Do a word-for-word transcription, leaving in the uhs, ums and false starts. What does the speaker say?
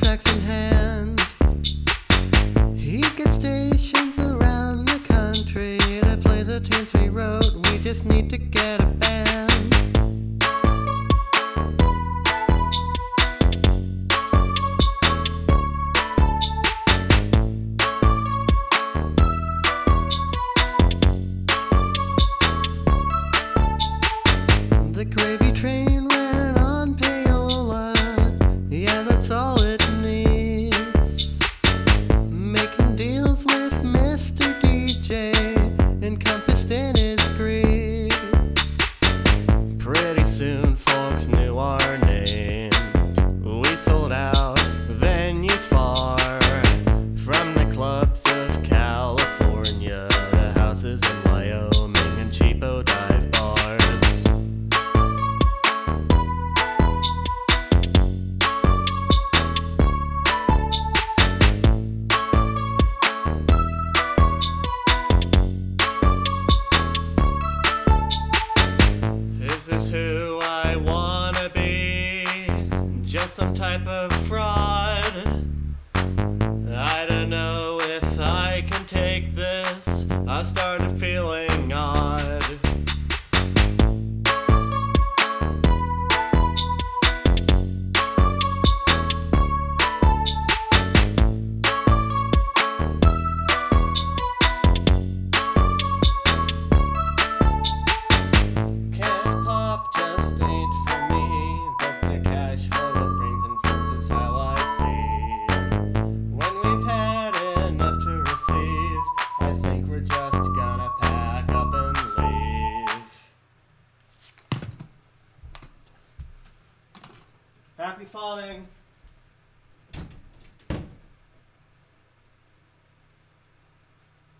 axe in hand. He gets stations around the country to play the tunes we wrote. We just need to get a band. The gravy train ran on payola. Yeah, that's all it needs. Making deals with Mister D J, encompassed in his greed. Pretty soon folks knew our name. We sold out venues far, from the clubs of California to houses in Wyoming and cheapo dive bars. Is this who I wanna be? Just some type of fraud? I don't know if I can take this. I started feeling odd. Can't pop just ain't for me, but the cash flow it brings influences how I see. When we've had enough to receive, I think we're just gonna pack up and leave. Happy falling!